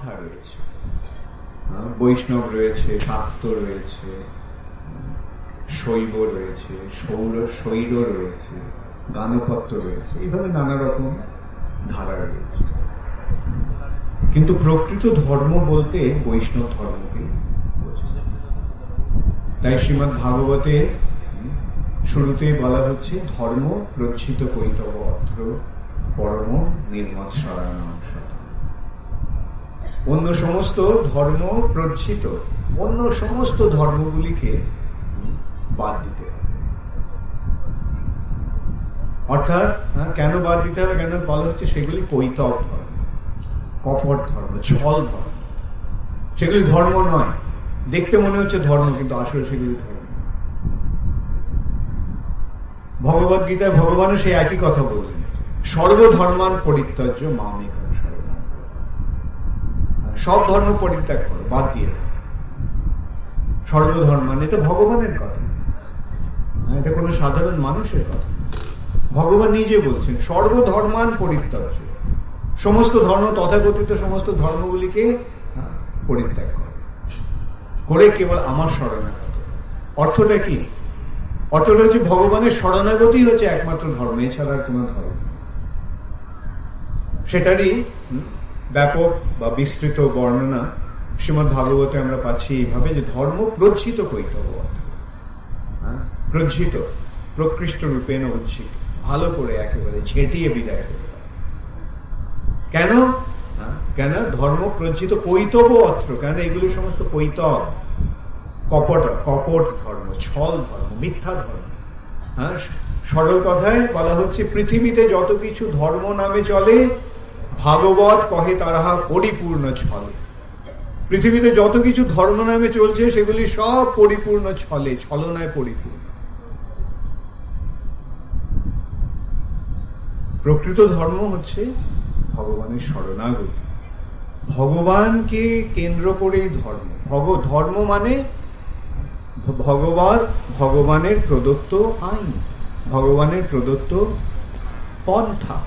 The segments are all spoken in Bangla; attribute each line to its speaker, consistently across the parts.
Speaker 1: পন্থা রয়েছে, বৈষ্ণব রয়েছে, শাক্ত রয়েছে, শৈব রয়েছে, শৈর রয়েছে, গানপত্য রয়েছে, এইভাবে নানা রকম ধারা রয়েছে। কিন্তু প্রকৃত ধর্ম বলতে বৈষ্ণব ধর্মকে বোঝায়। তাই শ্রীমদ্ ভাগবতে শুরুতেই বলা হচ্ছে ধর্ম প্রচ্ছিত কৈতব অত্র পরম নির্মৎ সারায়ণ। অন্য সমস্ত ধর্ম প্রচ্ছিত, অন্য সমস্ত ধর্মগুলিকে বাদ দিতে হবে। অর্থাৎ কেন বাদ দিতে হবে, কেন বলা হচ্ছে সেগুলি কৈতব ধর্ম, কপট ধর্ম, ছল ধর্ম। সেগুলি ধর্ম নয়, দেখতে মনে হচ্ছে ধর্ম, কিন্তু আসলে সেগুলি ধর্ম। ভগবদ গীতায় ভগবানও সেই একই কথা বললেন, সর্বধর্মান পরিত্যাজ্য মামেকং শরণং। সব ধর্ম পরিত্যাগ করো, বাদ দিয়ে সর্বধর্মান। এটা ভগবানের কথা, এটা কোনো সাধারণ মানুষের কথা। ভগবান নিজে বলছেন সর্বধর্মান পরিত্যাজ্য, সমস্ত ধর্ম, তথাকথিত সমস্ত ধর্মগুলিকে পরিত্যাগ করে কেবল আমার শরণাগত। অর্থটা কি? অর্থটা হচ্ছে ভগবানের শরণাগতি হচ্ছে একমাত্র ধর্ম, এছাড়া আর কোন ধর্ম। সেটারই ব্যাপক বা বিস্তৃত বর্ণনা শ্রীমদ্ ভাগবতে আমরা পাচ্ছি এইভাবে, যে ধর্ম প্রচ্ছিত কৈতব, প্রজ্জিত, প্রকৃষ্ট রূপেণ উচ্ছিত, ভালো করে একেবারে ঝেঁটিয়ে বিদায় করে। কেন? কেন ধর্ম প্রজ্জিত কৈতব অত্র, কেন এগুলি সমস্ত কৈতব, কপট ধর্ম, ছল ধর্ম, মিথ্যা ধর্ম। সরল কথায় বলা হচ্ছে পৃথিবীতে যত কিছু ধর্ম নামে চলে, ভাগবত কহে তারাহা পরিপূর্ণ ছলে। পৃথিবীতে যত কিছু ধর্ম নামে চলছে সেগুলি সব পরিপূর্ণ ছলে, ছলনায় পরিপূর্ণ। প্রকৃত ধর্ম হচ্ছে ভগবানের শরণাগতি, ভগবানকে কেন্দ্র করে ধর্ম। ধর্ম মানে ভগবানের প্রদত্ত আইন, ভগবানের প্রদত্ত পন্থা।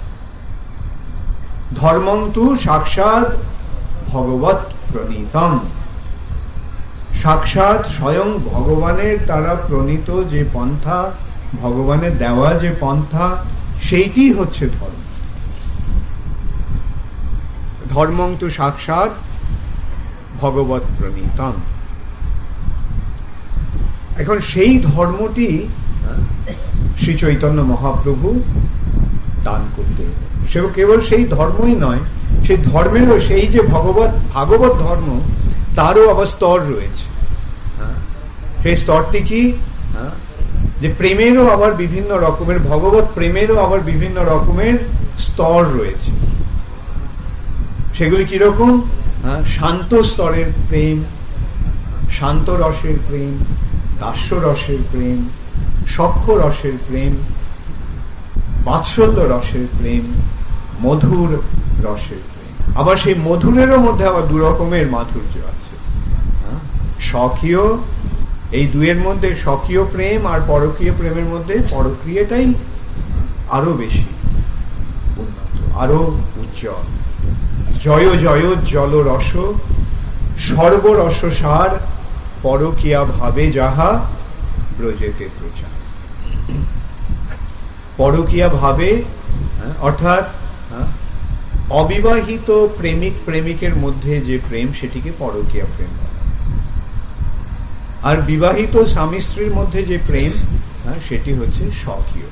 Speaker 1: ধর্মং তু সাক্ষাৎ ভগবৎ প্রণীতম, সাক্ষাৎ স্বয়ং ভগবানের দ্বারা প্রণীত যে পন্থা, ভগবানের দেওয়া যে পন্থা, সেইটি হচ্ছে ধর্ম। ধর্মং তু সাক্ষাৎ ভগবৎ প্রণীতম। এখন সেই ধর্মটি শ্রী চৈতন্য মহাপ্রভু দান করতে, সে কেবল সেই ধর্মই নয়, সেই ধর্মেরও, সেই যে ভাগবত ধর্ম, তারও আবার স্তর রয়েছে। সেই স্তরটি কি? যে প্রেমেরও আবার বিভিন্ন রকমের, ভগবত প্রেমেরও আবার বিভিন্ন রকমের স্তর রয়েছে। সেগুলি কিরকম? শান্ত স্তরের প্রেম, শান্ত রসের প্রেম, দাস্য রসের প্রেম, সখ্য রসের প্রেম, বাৎসল্য রসের প্রেম, মধুর রসের প্রেম। আবার সেই মধুরেরও মধ্যে আবার দু রকমের মাধুর্য আছে। স্বকীয়, এই দুয়ের মধ্যে স্বকীয় প্রেম আর পরকীয় প্রেমের মধ্যে পরকীয়টাই আরো বেশি উন্নত, আরো উজ্জ্বল। জয় জয় জল রস সর্বরস সার, পরকীয়া ভাবে যাহা ব্রজেতে প্রচার। পরকীয়া ভাবে অর্থাৎ অবিবাহিত প্রেমিক প্রেমিকের মধ্যে যে প্রেম, সেটিকে পরকীয়া প্রেম বলে। আর বিবাহিত স্বামী স্ত্রীর মধ্যে যে প্রেম, সেটি হচ্ছে স্বকীয়।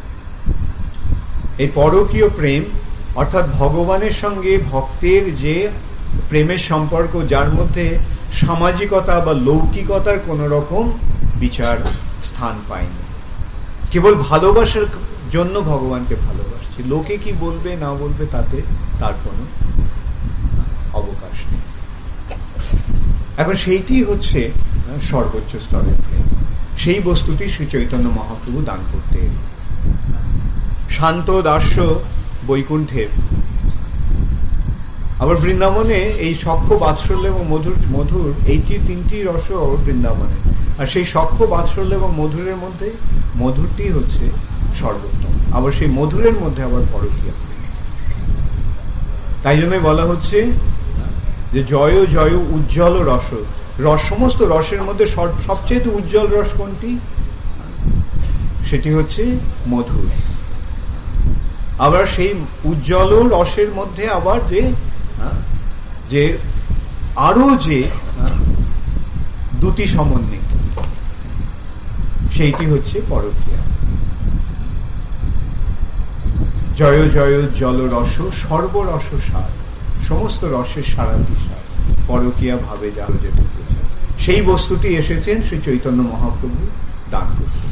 Speaker 1: এই পরকীয় প্রেম অর্থাৎ ভগবানের সঙ্গে ভক্তের যে প্রেমের সম্পর্ক, যার মধ্যে সামাজিকতা বা লৌকিকতার কোন রকম বিচার স্থান পায়নি, কেবল ভালোবাসার জন্য ভগবানকে ভালোবাসছে, লোকে কি বলবে না বলবে তাতে তার কোনো অবকাশ নেই। এখন সেইটি হচ্ছে সর্বোচ্চ স্তরের প্রেম। সেই বস্তুটি শ্রী চৈতন্য মহাপ্রভু দান করতে এলেন। শান্ত দাস্য বৈকুণ্ঠের, আবার বৃন্দাবনে এই সখ্য, বাৎসল্য এবং মধুর এই তিনটি রস বৃন্দাবনে। আর সেই সখ্য, বাৎসল্য এবং মধুরের মধ্যে মধুরটি হচ্ছে সর্বোত্তম। আবার সেই মধুরের মধ্যে আবার পরকীয়া। তাই জন্য বলা হচ্ছে যে জয় জয় উজ্জ্বল রস, সমস্ত রসের মধ্যে সবচেয়ে উজ্জ্বল রস কোনটি? সেটি হচ্ছে মধুর। আবার সেই উজ্জ্বল রসের মধ্যে আবার যে আরো যে দুটি সমন্বিত, সেইটি হচ্ছে পরকীয়া। জয় জয় জল রস সর্বরস সার, সমস্ত রসের সারাটি সার, পরকীয়া ভাবে যার যেতে প্রচার। সেই বস্তুটি এসেছেন শ্রী চৈতন্য মহাপ্রভু দান করতে।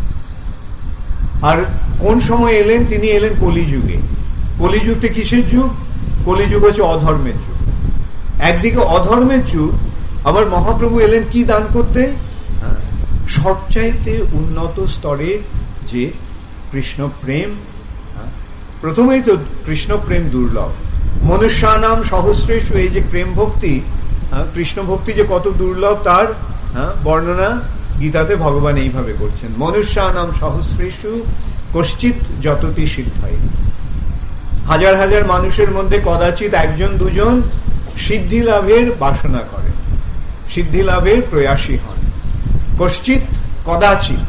Speaker 1: আর কোন সময় এলেন? তিনি এলেন কলিযুগে। কলিযুগটা কিসের যুগ? কলিযুগ হচ্ছে অধর্মের যুগ। একদিকে অধর্মের যুগ, আবার মহাপ্রভু এলেন কি দান করতে? সবচাইতে উন্নত স্তরের যে কৃষ্ণ প্রেম। প্রথমেই তো কৃষ্ণ প্রেম দুর্লভ। মনুষ্যানাম সহস্রেষু, এই যে প্রেম ভক্তি, কৃষ্ণ ভক্তি যে কত দুর্লভ তার বর্ণনা গীতাতে ভগবান এইভাবে করছেন। মনুষ্যানাম সহস্রেষু কশ্চিৎ যততি সিদ্ধায়, হাজার হাজার মানুষের মধ্যে কদাচিৎ একজন দুজন সিদ্ধি লাভের বাসনা করেন, সিদ্ধি লাভের প্রয়াসী হন। কশ্চিৎ কদাচিৎ,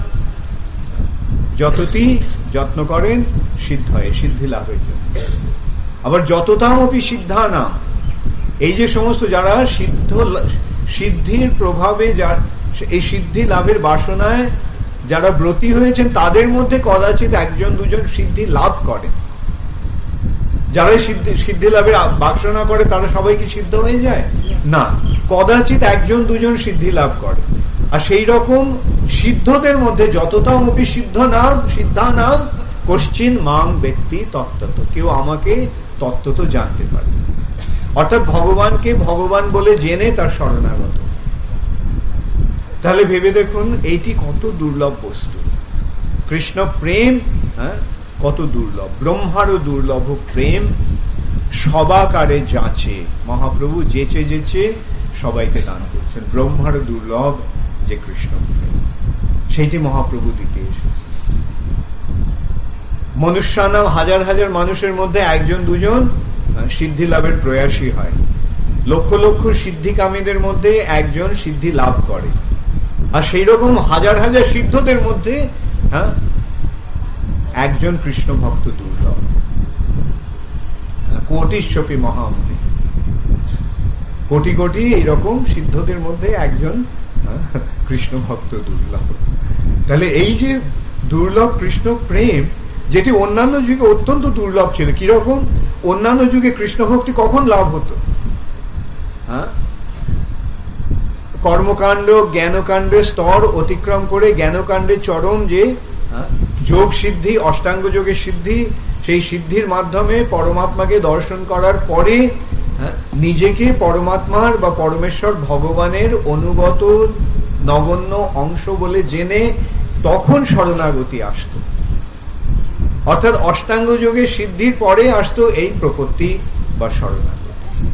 Speaker 1: যতটি যত্ন করেন সিদ্ধায়, সিদ্ধি লাভের জন্য। আবার যততামপি সিদ্ধা নাম, এই যে সমস্ত যারা সিদ্ধির প্রভাবে এই সিদ্ধি লাভের বাসনায় যারা ব্রতী হয়েছেন, তাদের মধ্যে কদাচিৎ একজন দুজন সিদ্ধি লাভ করেন। যারা সিদ্ধি লাভের বাসনা করে তারা সবাই কি সিদ্ধ হয়ে যায়? না, কদাচিৎ একজন দুজন সিদ্ধি লাভ করে। আর সেই রকম সিদ্ধদের মধ্যে যততামপি সিদ্ধা নাম কশ্চিন মাং ব্যক্তি তত্ত্বত, কেউ আমাকে তত্ত্বত জানতে পারে, অর্থাৎ ভগবানকে ভগবান বলে জেনে তার শরণাগত। তাহলে ভেবে দেখুন এইটি কত দুর্লভ বস্তু। কৃষ্ণ প্রেম কত দুর্লভ, ব্রহ্মারও দুর্লভ প্রেম সবাকারে যাচে। মহাপ্রভু যেচে যেচে সবাইকে দান করছেন। ব্রহ্মারও দুর্লভ যে কৃষ্ণ প্রেম, সেইটি মহাপ্রভু দিতে এসেছে। মনুষ্যানাম, হাজার হাজার মানুষের মধ্যে একজন দুজন সিদ্ধি লাভের প্রয়াসী হয়। লক্ষ লক্ষ সিদ্ধিকামীদের মধ্যে একজন সিদ্ধি লাভ করে। আর সেই রকম হাজার হাজার সিদ্ধদের মধ্যে একজন কৃষ্ণ ভক্ত দুর্লভ। কোটিশ্বপি মহামনি, কোটি কোটি এইরকম সিদ্ধদের মধ্যে একজন কৃষ্ণ ভক্ত দুর্লভ। তাহলে এই যে দুর্লভ কৃষ্ণ প্রেম, যেটি অন্যান্য যুগে অত্যন্ত দুর্লভ ছিল। কিরকম? অন্যান্য যুগে কৃষ্ণ ভক্তি কখন লাভ হতো? কর্মকাণ্ড জ্ঞানকাণ্ডের স্তর অতিক্রম করে জ্ঞানকাণ্ডের চরম যে যোগ সিদ্ধি, অষ্টাঙ্গ যোগের সিদ্ধি, সেই সিদ্ধির মাধ্যমে পরমাত্মাকে দর্শন করার পরে নিজেকে পরমাত্মার বা পরমেশ্বর ভগবানের অনুগত নগণ্য অংশ বলে জেনে তখন শরণাগতি আসত। অর্থাৎ অষ্টাঙ্গ যোগের সিদ্ধির পরে আসতো এই প্রপত্তি বা শরণাগতি।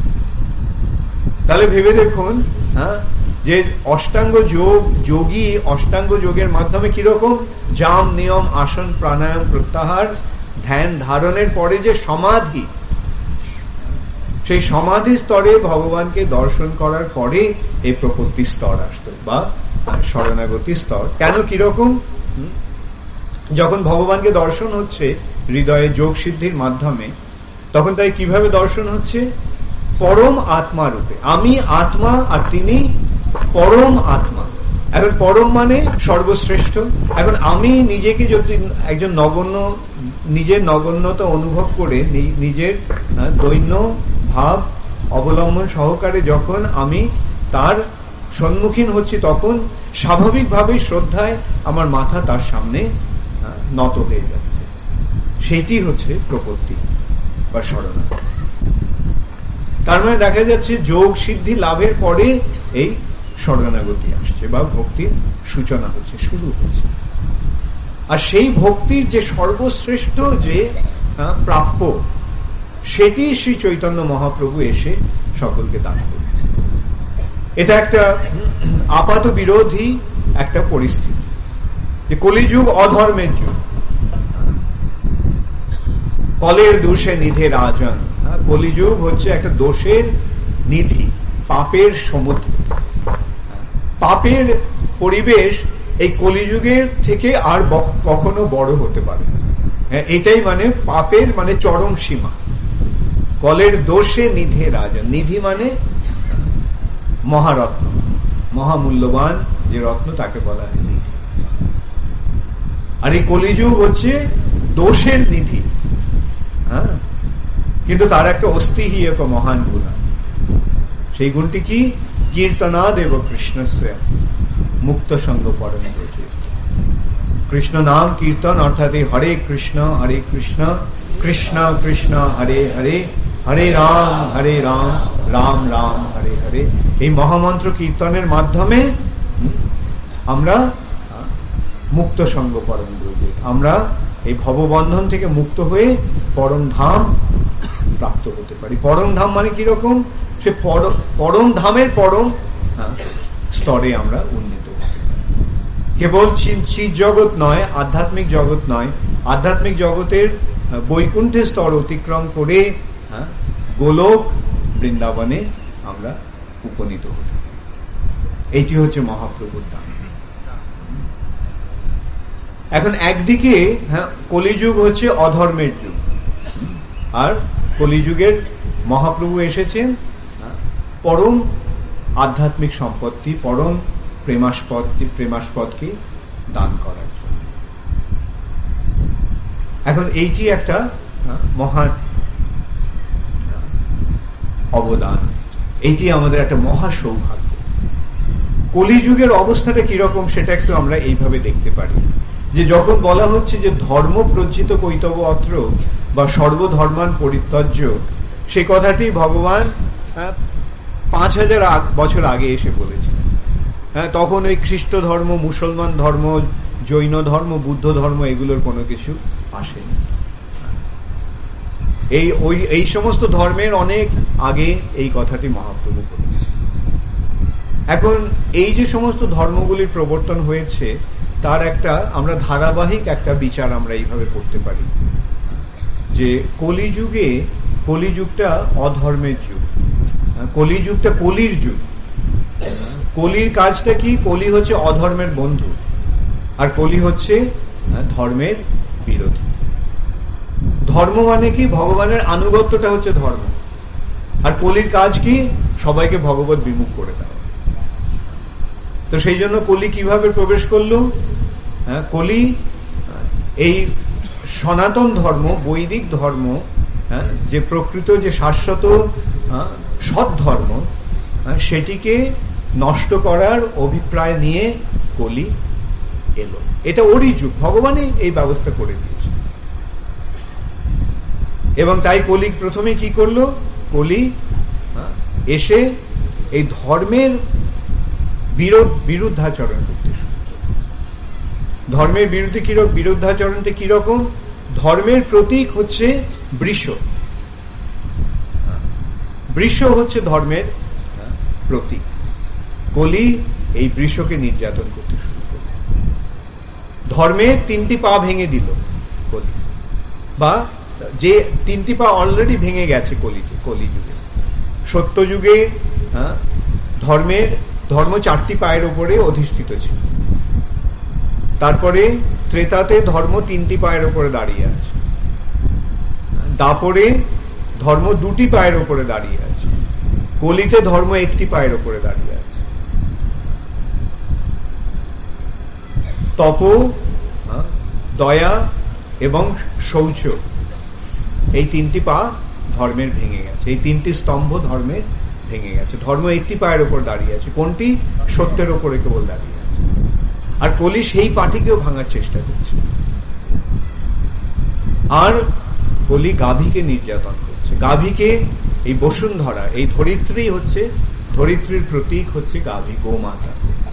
Speaker 1: তাহলে ভেবে দেখুন যে অষ্টাঙ্গ যোগী অষ্টাঙ্গ যোগের মাধ্যমে কিরকম জাম নিয়ম আসন প্রাণায়াম প্রত্যাহার ধ্যান ধারণের পরে যে সমাধি, সেই সমাধি স্তরে ভগবানকে দর্শন করার পরে এই প্রপত্তি স্তর আসতো বা শরণাগতি স্তর। কেন? কিরকম? যখন ভগবানকে দর্শন হচ্ছে হৃদয়ে যোগ সিদ্ধির মাধ্যমে, তখন তাই কিভাবে দর্শন হচ্ছে? পরম আত্মা রূপে। আমি আত্মা আর তিনি পরম আত্মা। এখন পরম মানে সর্বশ্রেষ্ঠ। এখন আমি নিজেকে যদি একজন নগণ্য, নিজের নগণ্যতা অনুভব করে নিজের দৈন্য ভাব অবলম্বন সহকারে যখন আমি তার সম্মুখীন হচ্ছি, তখন স্বাভাবিকভাবেই শ্রদ্ধায় আমার মাথা তার সামনে নত হয়ে যাচ্ছে। সেটি হচ্ছে প্রপত্তি বা শরণাগতি। তার মানে দেখা যাচ্ছে যোগ সিদ্ধি লাভের পরে এই শরণাগতি আসছে বা ভক্তির সূচনা হচ্ছে, শুরু হচ্ছে। আর সেই ভক্তির যে সর্বশ্রেষ্ঠ যে প্রাপ্য, সেটি শ্রী চৈতন্য মহাপ্রভু এসে সকলকে দান করেছে। এটা একটা আপাত বিরোধী একটা পরিস্থিতি, যে কলিযুগ অধর্মের যুগ, কলের দোষে নিধে রাজন। কলিযুগ হচ্ছে একটা দোষের নিধি, পাপের সমুদ্র। পাপের পরিবেশ এই কলিযুগের থেকে আর কখনো বড় হতে পারে না। এটাই মানে পাপের মানে চরম সীমা। কলের দোষে নিধে রাজা, নিধি মানে মহারত্ন, মহামূল্যবান যে রত্ন তাকে বলা হয় নিধি। আর এই কলিযুগ হচ্ছে দোষের নিধি। কিন্তু তার একটা অস্তি হি এক মহান গুণ, সেই গুণটি কি? কীর্তনাদেব কৃষ্ণস্য মুক্ত সঙ্গ পরম ব্রজে। কৃষ্ণ নাম কীর্তন, অর্থাৎ এই হরে কৃষ্ণ কৃষ্ণ কৃষ্ণ হরে হরে, হরে রাম রাম রাম হরে হরে, এই মহামন্ত্র কীর্তনের মাধ্যমে আমরা মুক্ত সঙ্গ পরম ব্রজে, আমরা এই ভববন্ধন থেকে মুক্ত হয়ে পরম ধাম প্রাপ্ত হতে পারি। পরম ধাম মানে কিরকম? সে পরম ধামের পরম স্তরে আমরা উন্নীত হতে পারি। কেবল চিৎ জগৎ নয়, আধ্যাত্মিক জগৎ নয়, আধ্যাত্মিক জগতের বৈকুণ্ঠের স্তর অতিক্রম করে গোলক বৃন্দাবনে আমরা উপনীত হতে পারি। এইটি হচ্ছে মহাপ্রভুর দান। এখন একদিকে কলিযুগ হচ্ছে অধর্মের যুগ, আর কলিযুগের মহাপ্রভু এসেছেন পরম আধ্যাত্মিক সম্পত্তি, পরম প্রেমাস্পদকে দান করার জন্য। এখন এইটি একটা মহান অবদান, এইটি আমাদের একটা মহা সৌভাগ্য। কলিযুগের অবস্থাটা কিরকম সেটা একটু আমরা এইভাবে দেখতে পারি, যে যখন বলা হচ্ছে যে ধর্ম প্রজ্জিত কৈতব অত্র বা সর্বধর্মান পরিত্যজ্য, সে কথাটি ভগবান 5000 বছর আগে এসে বলেছিলেন। তখন ওই খ্রিস্ট ধর্ম, মুসলমান ধর্ম, জৈন ধর্ম, বুদ্ধ ধর্ম এগুলোর কোনো কিছু আসেনি। এই সমস্ত ধর্মের অনেক আগে এই কথাটি মহাপ্রভু বলেছেন। এখন এই যে সমস্ত ধর্মগুলির প্রবর্তন হয়েছে তার একটা আমরা ধারাবাহিক একটা বিচার আমরা এইভাবে করতে পারি, যে কলিযুগটা অধর্মের যুগ, কলিযুগটা কলির যুগ। কলির কাজটা কি? কলি হচ্ছে অধর্মের বন্ধু, আর কলি হচ্ছে ধর্মের বিরোধী। ধর্ম মানে কি? ভগবানের আনুগত্যটা হচ্ছে ধর্ম, আর কলির কাজ কি? সবাইকে ভগবত বিমুখ করে দেওয়া। তো সেই জন্য কলি কিভাবে প্রবেশ করলো? কলি এই সনাতন ধর্ম, বৈদিক ধর্ম, যে প্রকৃত যে শাশ্বত সৎ ধর্ম, সেটিকে নষ্ট করার অভিপ্রায় নিয়ে কলি এলো। এটা ওরই যুগ, ভগবানই এই ব্যবস্থা করে দিয়েছে। এবং তাই কলি প্রথমে কি করলো? কলি এসে এই ধর্মের বিরুদ্ধাচরণ করতে শুরু। ধর্মের বিরুদ্ধে বিরুদ্ধাচরণটা কিরকম? ধর্মের প্রতীক হচ্ছে বৃষ, বৃষ হচ্ছে ধর্মের প্রতীক। কলি এই বৃষকে নির্যাতন করতে শুরু করল। ধর্মের 3টি পা ভেঙে দিল কলি, বা যে 3টি পা অলরেডি ভেঙে গেছে কলিযুগে। সত্যযুগে ধর্ম 4টি পায়ের উপরে অধিষ্ঠিত ছিল। তারপরে ত্রেতাতে ধর্ম 3টি পায়ের উপরে দাঁড়িয়ে আছে। দাপরে ধর্ম 2টি পায়ের উপরে দাঁড়িয়ে আছে। কলিতে ধর্ম 1টি পায়ের উপরে দাঁড়িয়ে আছে। তপ, দয়া এবং শৌচ, এই 3টি পা ধর্মের ভেঙে গেছে। এই 3টি স্তম্ভ ধর্মের ভেঙে গেছে। ধর্ম 1টি পায়ের উপর দাঁড়িয়ে আছে। কোনটি? সত্যের উপরে কেবল দাঁড়িয়ে আছে। আর কলি সেই পাটিকেও ভাঙার চেষ্টা করছে। আর কলি গাভীকে নির্যাতন করছে। গাভীকে, এই বসুন্ধরা, এই ধরিত্রী হচ্ছে, ধরিত্রীর প্রতীক হচ্ছে গাভী, গোমাতা।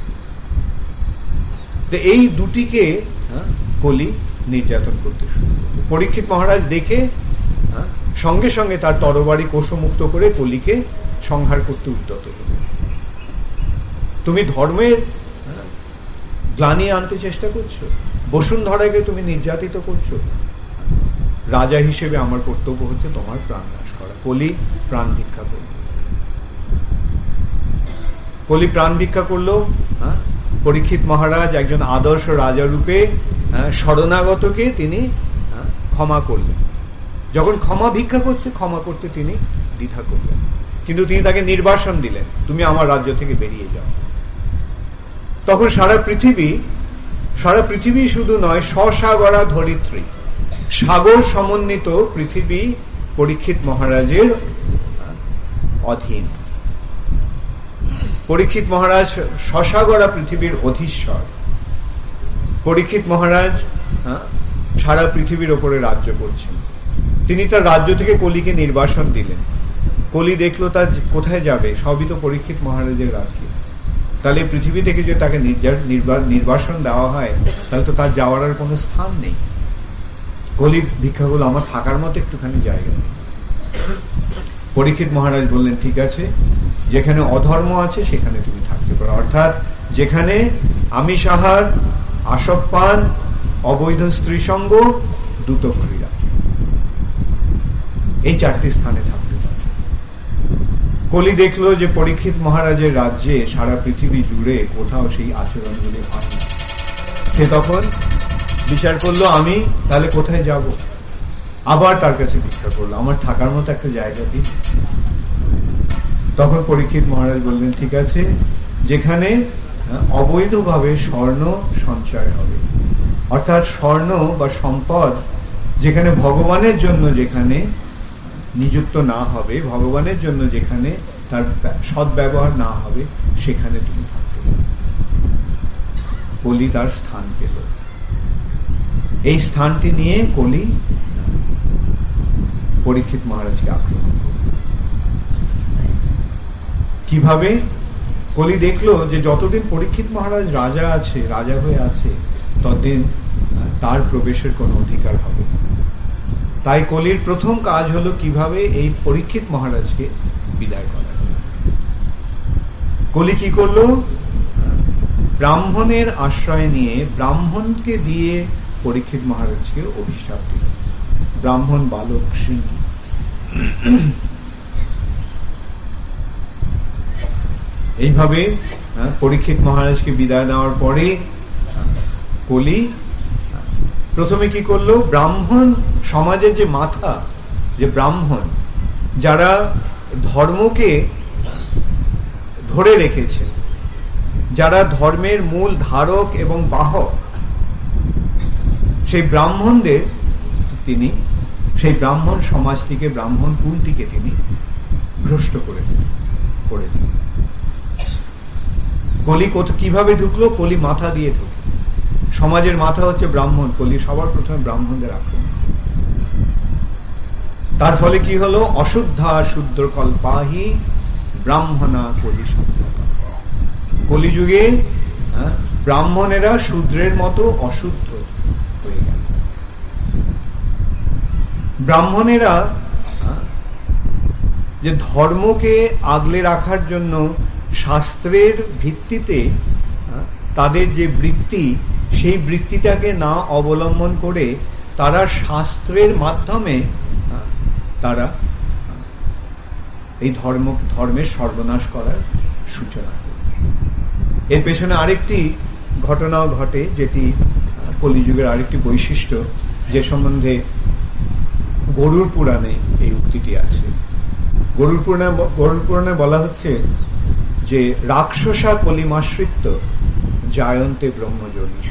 Speaker 1: তো এই দুটিকে কলি নির্যাতন করতে শুরু করল। পরীক্ষিত মহারাজ দেখে সঙ্গে সঙ্গে তার তরবারি কোষমুক্ত করে কলিকে সংহার করতে উদ্যত হল। তুমি ধর্মের গ্লানি আনতে চেষ্টা করছো, বসুন্ধরাকে তুমি নির্যাতিত করছো। রাজা হিসেবে আমার কর্তব্য হচ্ছে তোমার প্রাণ নাশ করা। কলি প্রাণ ভিক্ষা করল। কলি প্রাণ ভিক্ষা করলো। পরীক্ষিত মহারাজ একজন আদর্শ রাজা রূপে শরণাগতকে তিনি ক্ষমা করলেন। যখন ক্ষমা ভিক্ষা করছে, ক্ষমা করতে তিনি দ্বিধা করলেন, কিন্তু তিনি তাকে নির্বাসন দিলেন, তুমি আমার রাজ্য থেকে বেরিয়ে যাও। তখন সারা পৃথিবী শুধু নয়, সসাগরা ধরিত্রী, সাগর সমন্বিত পৃথিবী পরীক্ষিত মহারাজের অধীন। পরীক্ষিত মহারাজ সসাগরা পৃথিবীর অধীশ্বর। পরীক্ষিত মহারাজ সারা পৃথিবীর ওপরে রাজ্য করছেন। তিনি তার রাজ্য থেকে কলিকে নির্বাসন দিলেন। কলি দেখলো তার কোথায় যাবে, সবই তো পরীক্ষিত মহারাজের রাজ্য। তাহলে পৃথিবী থেকে যদি তাকে নির্বাসন দেওয়া হয়, তাহলে তো তার যাওয়ার আর কোনো স্থান নেই। কলি ভিক্ষা করলো, আমার থাকার মতো একটুখানি জায়গা নেই। পরীক্ষিত মহারাজ বললেন, ঠিক আছে, যেখানে অধর্ম আছে সেখানে তুমি থাকতে পারো, অর্থাৎ যেখানে আমিষ আহার, আসবপান, অবৈধ স্ত্রী সঙ্গ, দ্রুত ক্রীড়া, এই 4টি স্থানে থাকতে পারে। কলি দেখলো যে পরীক্ষিত মহারাজের রাজ্যে সারা পৃথিবী জুড়ে কোথাও সেই আচরণগুলি হয় না। সে তখন বিচার করলো, আমি তাহলে কোথায় যাব? আবার তার কাছে ভিক্ষা করলো, আমার থাকার মতো একটা জায়গা দিন। তখন পরীক্ষিত মহারাজ বললেন, ঠিক আছে, যেখানে অবৈধভাবে স্বর্ণ সঞ্চয় হবে, অর্থাৎ স্বর্ণ বা সম্পদ যেখানে ভগবানের জন্য যেখানে নিযুক্ত না হবে, ভগবানের জন্য যেখানে তার সদ্ব্যবহার না হবে, সেখানে তুমি থাকতে পারো। কলি তার স্থান পেল। এই স্থানটি নিয়ে কলি পরীক্ষিত মহারাজকে আক্রমণ করল। কিভাবে? কলি দেখলো যে যতদিন পরীক্ষিত মহারাজ রাজা হয়ে আছে, ততদিন তার প্রবেশের কোনো অধিকার হবে না। তাই কলির প্রথম কাজ হলো কিভাবে এই পরীক্ষিত মহারাজকে বিদায় করা। কলি কি করলো? ব্রাহ্মণের আশ্রয় নিয়ে, ব্রাহ্মণকে দিয়ে পরীক্ষিত মহারাজকে অভিশাপ দিল। ব্রাহ্মণ বালক সিংহ। এইভাবে পরীক্ষিত মহারাজকে বিদায় দেওয়ার পরে কলি প্রথমে কি করলো? ব্রাহ্মণ সমাজের যে মাথা, যে ব্রাহ্মণ যারা ধর্মকে ধরে রেখেছে, যারা ধর্মের মূল ধারক এবং বাহক, সেই ব্রাহ্মণদের তিনি, সেই ব্রাহ্মণ সমাজটিকে, ব্রাহ্মণ কুলটিকে তিনি ভ্রষ্ট করে দিলেন। কলি কিভাবে ঢুকলো? কলি মাথা দিয়ে ঢুকলো। সমাজের মাথা হচ্ছে ব্রাহ্মণ। কলি সবার প্রথমে ব্রাহ্মণদের আক্রমণ। তার ফলে কি হলো? অশুদ্ধা শুদ্র কল্পাহি ব্রাহ্মণা কলি শুদ্ধ। কলিযুগে ব্রাহ্মণেরা শূদ্রের মতো অশুদ্ধ হয়ে গেল। ব্রাহ্মণেরা যে ধর্মকে আগলে রাখার জন্য শাস্ত্রের ভিত্তিতে তাদের যে বৃত্তি, সেই বৃত্তিটাকে না অবলম্বন করে তারা শাস্ত্রের মাধ্যমে তারা এই ধর্মের সর্বনাশ করার সূচনা করে। এর পেছনে আরেকটি ঘটনাও ঘটে, যেটি কলিযুগের আরেকটি বৈশিষ্ট্য, যে সম্বন্ধে গরুড় পুরাণে এই উক্তিটি আছে। গরুড় পুরাণে বলা হচ্ছে যে রাক্ষসা কলিমাশ্রিত জায়ন্তে ব্রহ্মজনী।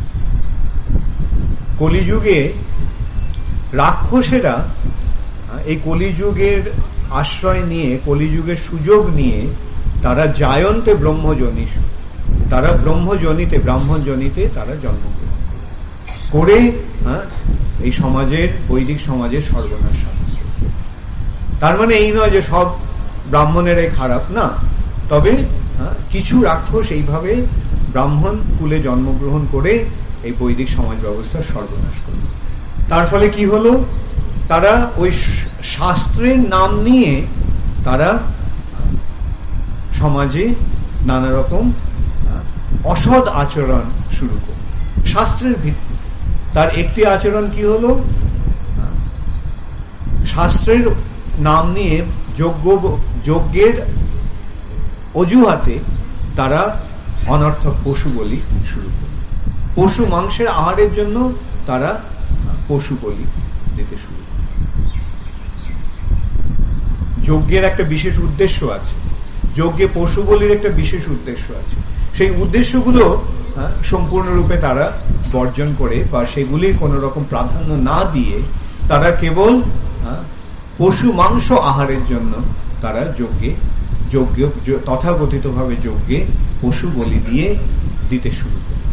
Speaker 1: কলিযুগে রাক্ষসেরা এই কলিযুগের আশ্রয় নিয়ে, কলিযুগের সুযোগ নিয়ে তারা জায়ন্তে ব্রহ্মজনী, তারা ব্রহ্মজনিতে, ব্রাহ্মণজনিতে তারা জন্মগ্রহণ করে এই সমাজের, বৈদিক সমাজের সর্বনাশ। তার মানে এই নয় যে সব ব্রাহ্মণেরাই খারাপ, না, তবে কিছু রাক্ষস এইভাবে ব্রাহ্মণ কুলে জন্মগ্রহণ করে এই বৈদিক সমাজ ব্যবস্থার সর্বনাশ করল। তার ফলে কি হলো? তারা ওই শাস্ত্রের নাম নিয়ে তারা সমাজে নানা রকম অসৎ আচরণ শুরু করল। শাস্ত্রের ভিত্তি তার একটি আচরণ কি হলো? শাস্ত্রের নাম নিয়ে যজ্ঞের অজুহাতে তারা অনর্থক পশু বলি শুরু করল। পশু মাংসের আহারের জন্য তারা পশু বলি দিতে শুরু করল। যজ্ঞের একটা বিশেষ উদ্দেশ্য আছে, যজ্ঞে পশু বলির একটা বিশেষ উদ্দেশ্য আছে। সেই উদ্দেশ্যগুলো সম্পূর্ণরূপে তারা বর্জন করে বা সেগুলির কোন রকম প্রাধান্য না দিয়ে তারা কেবল পশু মাংস আহারের জন্য তারা যজ্ঞে তথাকথিতভাবে যজ্ঞে পশু বলি দিয়ে দিতে শুরু করে।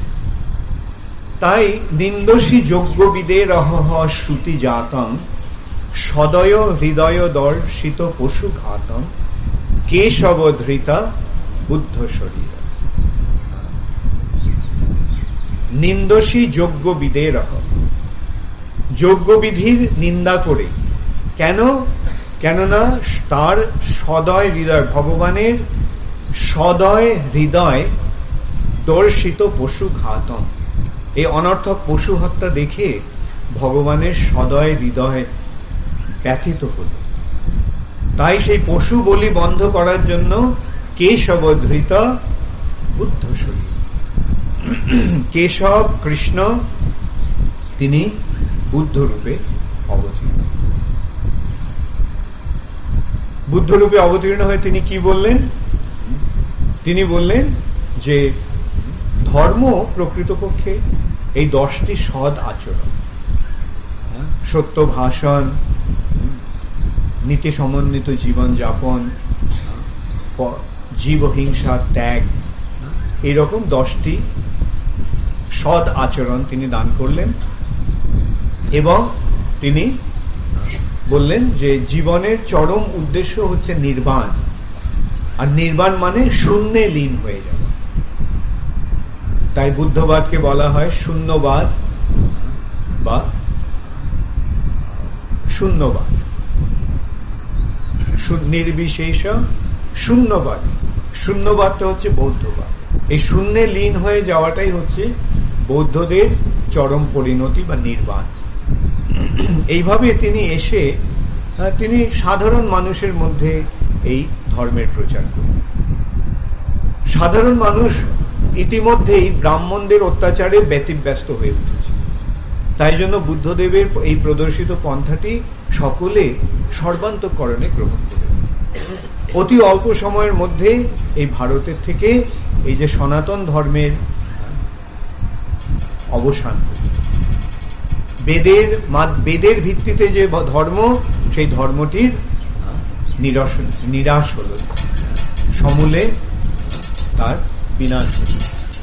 Speaker 1: তাই নিন্দসী যজ্ঞবিদের অহহ শ্রুতি জাতং সদয় হৃদয় দর্শিত পশু ঘাতং কেশবধৃতা বুদ্ধ শরীর। নিন্দসী যজ্ঞবিদের যজ্ঞবিধির নিন্দা করে, কেননা তার সদয় হৃদয়, ভগবানের সদয় হৃদয় দর্শিত পশু ঘাতম, এই অনর্থক পশু হত্যা দেখে ভগবানের সদয় হৃদয় ব্যথিত হল। তাই সেই পশু বলি বন্ধ করার জন্য কেশবধৃত বুদ্ধ শরীর, কেশব কৃষ্ণ তিনি বুদ্ধরূপে অবতীর্ণ। বুদ্ধরূপে অবতীর্ণ হয়ে তিনি কি বললেন? তিনি বললেন যে ধর্ম প্রকৃতপক্ষে এই 10টি সৎ আচরণ, সত্য ভাষণ, নীতি সমন্বিত জীবন যাপন, জীব হিংসা ত্যাগ, এইরকম 10টি সৎ আচরণ তিনি দান করলেন। এবং তিনি বললেন যে জীবনের চরম উদ্দেশ্য হচ্ছে নির্বাণ, আর নির্বাণ মানে শূন্যে লীন হয়ে যাওয়া। তাই বুদ্ধবাদকে বলা হয় শূন্যবাদ বা শূন্যবাদ, নির্বিশেষ শূন্যবাদ। শূন্যবাদটা হচ্ছে বৌদ্ধবাদ। এই শূন্যে লীন হয়ে যাওয়াটাই হচ্ছে বৌদ্ধদের চরম পরিণতি বা নির্বাণ। এইভাবে তিনি এসে তিনি সাধারণ মানুষের মধ্যে এই ধর্মের প্রচার করেন। সাধারণ মানুষ ইতিমধ্যেই ব্রাহ্মণদের অত্যাচারে ব্যতিব্যস্ত হয়ে উঠেছে। তাই জন্য বুদ্ধদেবের এই প্রদর্শিত পন্থাটি সকলে সর্বান্তঃকরণে গ্রহণ করে। অতি অল্প সময়ের মধ্যে এই ভারতের থেকে এই যে সনাতন ধর্মের অবসান, বেদের ভিত্তিতে যে ধর্ম, সেই ধর্মটির নিরাশ হল, সমূলে তার বিনাশ হল।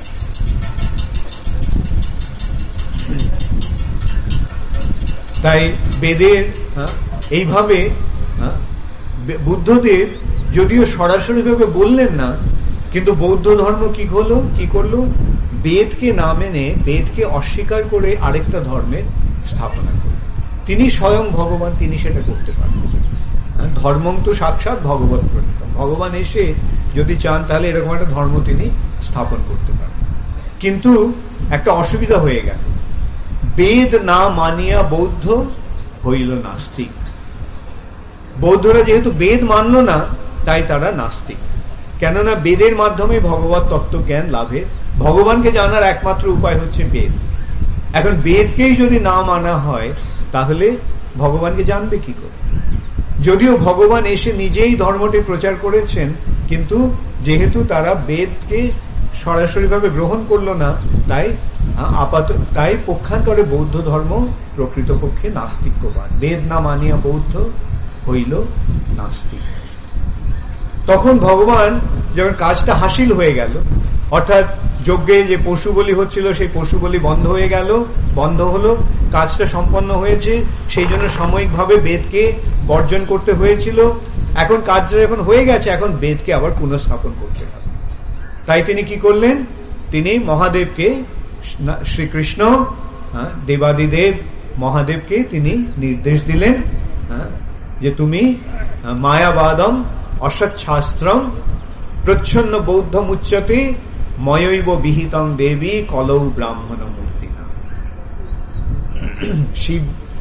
Speaker 1: তাই বেদের এইভাবে বুদ্ধদেব যদিও সরাসরি ভাবে বললেন না, কিন্তু বৌদ্ধ ধর্ম কি করলো? বেদকে না মেনে, বেদকে অস্বীকার করে আরেকটা ধর্মের স্থাপনা করলেন। তিনি স্বয়ং ভগবান, তিনি সেটা করতে পারেন। ধর্মং তো সাক্ষাৎ ভগবৎ প্রণীতম, ভগবান এসে যদি চান তাহলে এরকম একটা ধর্ম তিনি স্থাপন করতে পারেন। কিন্তু একটা অসুবিধা হয়ে গেল, বেদ না মানিয়া বৌদ্ধ হইল নাস্তিক। বৌদ্ধরা যেহেতু বেদ মানল না, তাই তারা নাস্তিক। কেননা বেদের মাধ্যমে ভগবত তত্ত্বজ্ঞান লাভের, ভগবানকে জানার একমাত্র উপায় হচ্ছে বেদ। এখন বেদকেই যদি না মানা হয় তাহলে ভগবানকে জানবে কি করে? যদিও ভগবান এসে নিজেই ধর্মটি প্রচার করেছেন, কিন্তু যেহেতু তারা বেদকে সরাসরিভাবে গ্রহণ করল না, তাই পক্ষান্তরে বৌদ্ধ ধর্ম প্রকৃতপক্ষে নাস্তিক্যবাদ। বেদ না মানিয়া বৌদ্ধ হইল নাস্তিক। তখন ভগবান যখন কাজটা হাসিল হয়ে গেল, অর্থাৎ যজ্ঞে যে পশু বলি হচ্ছিল সেই পশু বলি বন্ধ হলো, কাজটা সম্পন্ন হয়েছে। সেই জন্য সাময়িকভাবে বেদকে বর্জন করতে হয়েছিল। এখন কাজটা যখন হয়ে গেছে, এখন বেদকে আবার পুনঃস্থাপন করতে হবে। তাই তিনি কি করলেন? তিনি মহাদেবকে, শ্রীকৃষ্ণ দেবাদিদেব মহাদেবকে তিনি নির্দেশ দিলেন যে তুমি মায়াবাদম অসৎশাস্ত্রম প্রচ্ছন্ন বৌদ্ধম উচ্যতে ময়ৈব বিহিতং দেবী কলৌ ব্রাহ্মণ মূর্তিনা।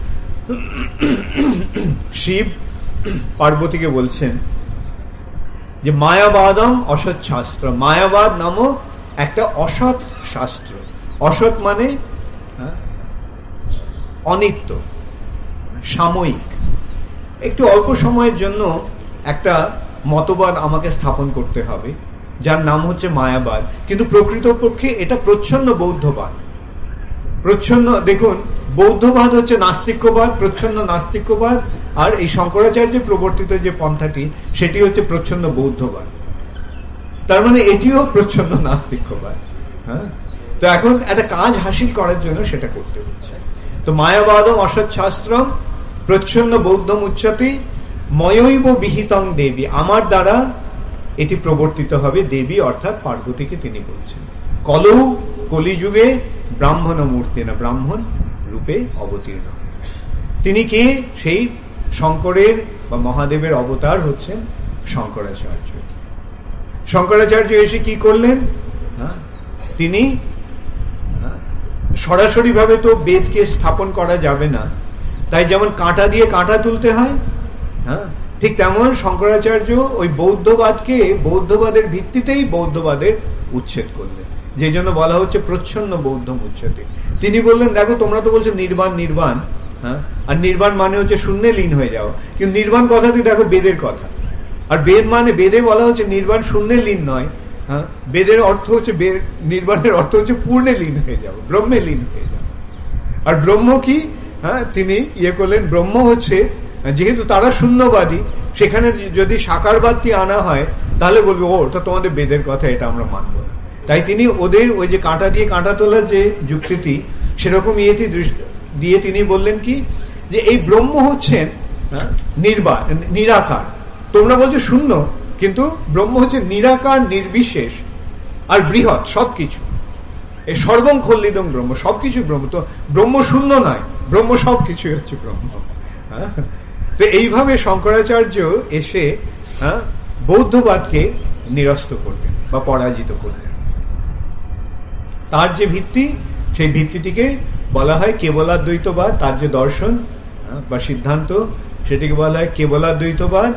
Speaker 1: শিব পার্বতীকে বলছেন যে মায়াবাদম অসৎ শাস্ত্র, মায়াবাদ নামক একটা অসৎ শাস্ত্র। অসৎ মানে অনিত্য, সাময়িক, একটু অল্প সময়ের জন্য একটা মতবাদ আমাকে স্থাপন করতে হবে, যার নাম হচ্ছে মায়াবাদ। কিন্তু প্রকৃতপক্ষে এটা প্রচ্ছন্ন বৌদ্ধবাদ। প্রচ্ছন্ন, দেখুন, বৌদ্ধবাদ হচ্ছে নাস্তিক্যবাদ, প্রচ্ছন্ন নাস্তিক্যবাদ, আর এই শঙ্করাচার্যের প্রবর্তিত যে পন্থাটি সেটি হচ্ছে প্রচ্ছন্ন বৌদ্ধবাদ। তার মানে এটিও প্রচ্ছন্ন নাস্তিক্যবাদ। হ্যাঁ, তো এখন একটা কাজ হাসিল করার জন্য সেটা করতে হচ্ছে। তো মায়াবাদম অসৎ শাস্ত্রম প্রচ্ছন্ন বৌদ্ধম উচ্চতি ময়ৈব বিহিতং দেবী, আমার দ্বারা এটি প্রবর্তিত হবে। দেবী অর্থাৎ পার্বতীকে তিনি বলছেন। কলৌ, কলিযুগে ব্রাহ্মণ মূর্তি, না ব্রাহ্মণ রূপে অবতীর্ণ। তিনি কে? সেই শঙ্করের বা মহাদেবের অবতার হচ্ছেন শঙ্করাচার্য। শঙ্করাচার্য এসে কি করলেন? তিনি সরাসরি ভাবে তো বেদকে স্থাপন করা যাবে না, তাই যেমন কাঁটা দিয়ে কাঁটা তুলতে হয়, ঠিক তেমন শঙ্করাচার্য ওই বৌদ্ধবাদকে বৌদ্ধবাদের ভিত্তিতেই বৌদ্ধবাদের উচ্ছেদ করলেন, যে জন্য বলা হচ্ছে প্রচ্ছন্ন বৌদ্ধ উচ্ছেদে। তিনি বললেন, দেখো তোমরা তো বলছো নির্বাণ নির্বাণ, আর নির্বাণ মানে হচ্ছে শূন্যে লীন হয়ে যাও, কিন্তু নির্বাণ কথাটি দেখো বেদের কথা, আর বেদ মানে বেদে বলা হচ্ছে নির্বাণ শূন্যে লীন নয়, বেদের অর্থ হচ্ছে, নির্বাণের অর্থ হচ্ছে পূর্ণে লীন হয়ে যাও, ব্রহ্মে লীন হয়ে যাও। আর ব্রহ্ম কি? তিনি ইয়ে করলেন, ব্রহ্ম হচ্ছে, যেহেতু তারা শূন্যবাদী, সেখানে যদি সাকারবাদটি আনা হয় তাহলে বলবে ও ওটা তোমাদের বেদের কথা, এটা আমরা মানব না। তাই তিনি ওদের ওই যে কাঁটা দিয়ে কাঁটা তোলার যে যুক্তিটি, সেরকম ইয়েটি দিয়ে তিনি বললেন কি, যে এই ব্রহ্ম হচ্ছেন নিরাকার, তোমরা বলছো শূন্য, কিন্তু ব্রহ্ম হচ্ছে নিরাকার, নির্বিশেষ আর বৃহৎ, সবকিছু। এই সর্বং খল্লিদং ব্রহ্ম, সবকিছু ব্রহ্ম। তো ব্রহ্ম শূন্য নয়, ব্রহ্ম সবকিছুই হচ্ছে ব্রহ্ম। তো এইভাবে শঙ্করাচার্য এসে বৌদ্ধবাদকে নিরস্ত করলেন বা পরাজিত করলেন। তার যে ভিত্তি, সেই ভিত্তিটিকে বলা হয় কেবলাদ্বৈতবাদ। তার যে দর্শন বা সিদ্ধান্ত, সেটিকে বলা হয় কেবলাদ্বৈতবাদ,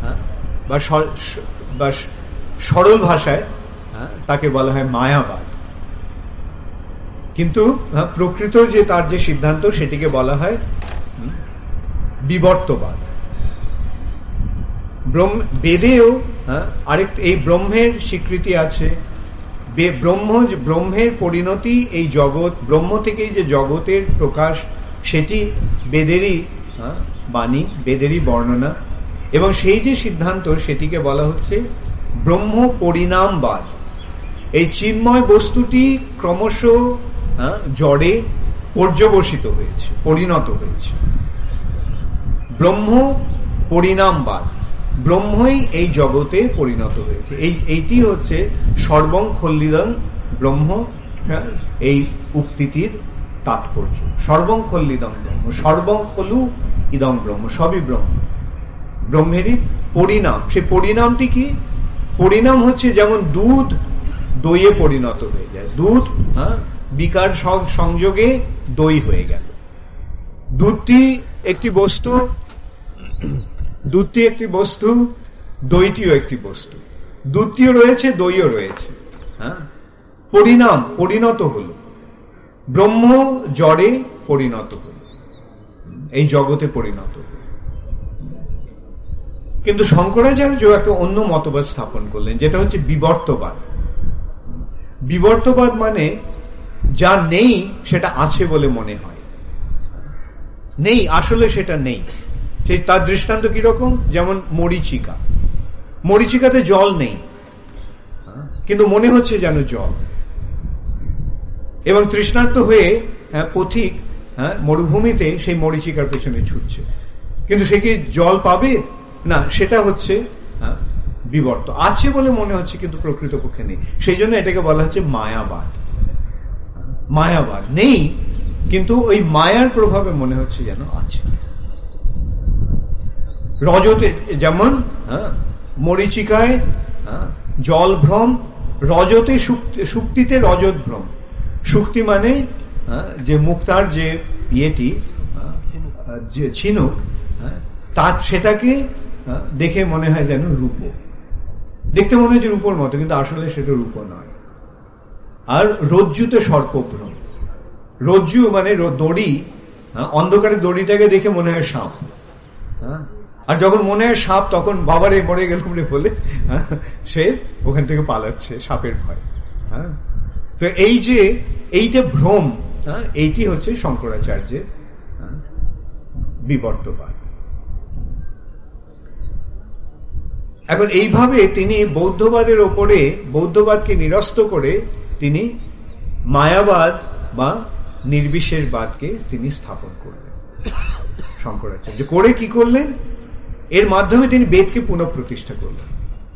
Speaker 1: বা সরল ভাষায় তাকে বলা হয় মায়াবাদ। কিন্তু প্রকৃত যে তার যে সিদ্ধান্ত, সেটিকে বলা হয় বিবর্তবাদ। বেদেও আরেকটা এই ব্রহ্মের স্বীকৃতি আছে। ব্রহ্মের পরিণতি, এই জগৎ, ব্রহ্ম থেকেই যে জগতের প্রকাশ, সেটি বেদেরই বাণী, বেদেরই বর্ণনা। এবং সেই যে সিদ্ধান্ত, সেটিকে বলা হচ্ছে ব্রহ্ম পরিণামবাদ। এই চিন্ময় বস্তুটি ক্রমশ জড়ে পর্যবসিত হয়েছে, পরিণত হয়েছে। ব্রহ্ম পরিণামবাদ, ব্রহ্মই এই জগতে পরিণত হয়েছে। এইটি হচ্ছে সর্বং খল্লিদং ব্রহ্ম, এই উক্তিটির তাৎপর্য। সর্বং খল্লিদং ব্রহ্ম, সর্বং খলু ইদং ব্রহ্ম, সবই ব্রহ্ম, ব্রহ্মেরই পরিণাম। সেই পরিণামটি কি? পরিণাম হচ্ছে যেমন দুধ দইয়ে পরিণত হয়ে যায়, দুধ বিকার সংযোগে দই হয়ে গেল। দুধটি একটি বস্তু, দইটিও একটি বস্তু, দুধটিও রয়েছে, দইও রয়েছে। পরিণাম, পরিণত হল, ব্রহ্ম জড়ে পরিণত হল, এই জগতে পরিণত হল। কিন্তু শঙ্করাচার্য একটা অন্য মতবাদ স্থাপন করলেন, যেটা হচ্ছে বিবর্তবাদ। বিবর্তবাদ মানে যা নেই সেটা আছে বলে মনে হয়, নেই, আসলে সেটা নেই। সেই তার দৃষ্টান্ত কিরকম? যেমন মরীচিকা, মরীচিকাতে জল নেই, কিন্তু মনে হচ্ছে যেন জল। এবং তৃষ্ণার্ত হয়ে পথিক মরুভূমিতে সেই মরীচিকার পেছনে ছুটছে, কিন্তু সে কি জল পাবে? না, সেটা হচ্ছে বিবর্ত, আছে বলে মনে হচ্ছে কিন্তু প্রকৃতপক্ষে নেই। সেই জন্য এটাকে বলা হচ্ছে মায়াবাদ। মায়াবাদ নেই, কিন্তু ওই মায়ার প্রভাবে মনে হচ্ছে যেন আছে। রজতে যেমন মরীচিকায় জল ভ্রম, রজতে শুক্তিতে রজত ভ্রম। শুক্তি মানে যে মুক্তার যে ইয়েটি, যে ঝিনুক, তার সেটাকে দেখে মনে হয় যেন রূপ। দেখতে মনে হচ্ছে রূপোর মতো, কিন্তু আসলে সেটা রূপো নয়। আর রজ্জুতে সর্পভ্রম, রজ্জু মানে দড়ি, অন্ধকারে দড়িটাকে দেখে মনে হয় সাপ, আর যখন মনে হয় সাপ তখন বাবারে মরে গেল বলে সে ওখান থেকে পালাচ্ছে সাপের ভয়। তো এই যে এইটা ভ্রম, এইটি হচ্ছে শঙ্করাচার্যের বিবর্তবাদ। এখন এইভাবে তিনি বৌদ্ধবাদের ওপরে, বৌদ্ধবাদকে নিরস্ত করে তিনি মায়াবাদ বা নির্বিশেষবাদকে তিনি স্থাপন করলেন শঙ্করাচার্য। করে কি করলেন? এর মাধ্যমে তিনি বেদকে পুনঃপ্রতিষ্ঠা করলেন।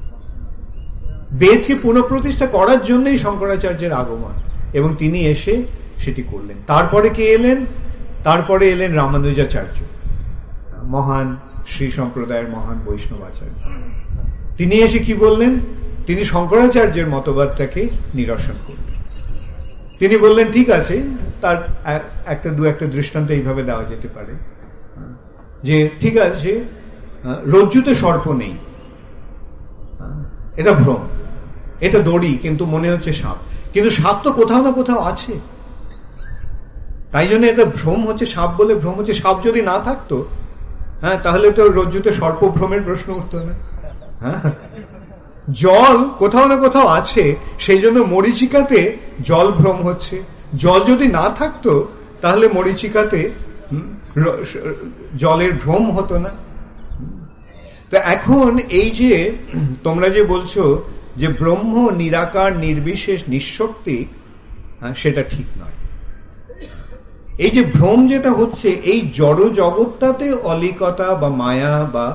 Speaker 1: বেদকে পুনঃপ্রতিষ্ঠা করার জন্যই শঙ্করাচার্যের আগমন, এবং তিনি এসে সেটি করলেন। তারপরে কে এলেন? তারপরে এলেন রামানুজাচার্য, মহান শ্রী সম্প্রদায়ের মহান বৈষ্ণব আচার্য। তিনি এসে কি বললেন? তিনি শঙ্করাচার্যের মতবাদটাকে নিরসন করলেন। তিনি বললেন ঠিক আছে, তার দু একটা দৃষ্টান্ত এইভাবে দেওয়া যেতে পারে যে ঠিক আছে, রজ্জুতে সর্প নেই, এটা ভ্রম, এটা দড়ি কিন্তু মনে হচ্ছে সাপ, কিন্তু সাপ তো কোথাও না কোথাও আছে। তাই জন্য এটা ভ্রম হচ্ছে, সাপ বলে ভ্রম হচ্ছে। সাপ যদি না থাকতো তাহলে তো রজ্জুতে সর্প ভ্রমের প্রশ্ন উঠতো না। জল কোথাও না কোথাও আছে, সেই জন্য মরীচিকাতে জল ভ্রম হচ্ছে। জল যদি না থাকতো তাহলে মরীচিকাতে জলের ভ্রম হতো না। তো এখন এই যে তোমরা যে বলছো যে ব্রহ্ম নিরাকার নির্বিশেষ নিঃশক্তি, সেটা ঠিক নয়। এই যে ভ্রম যেটা হচ্ছে, এই জড় জগৎটাতে অলিকতা বা মায়া বা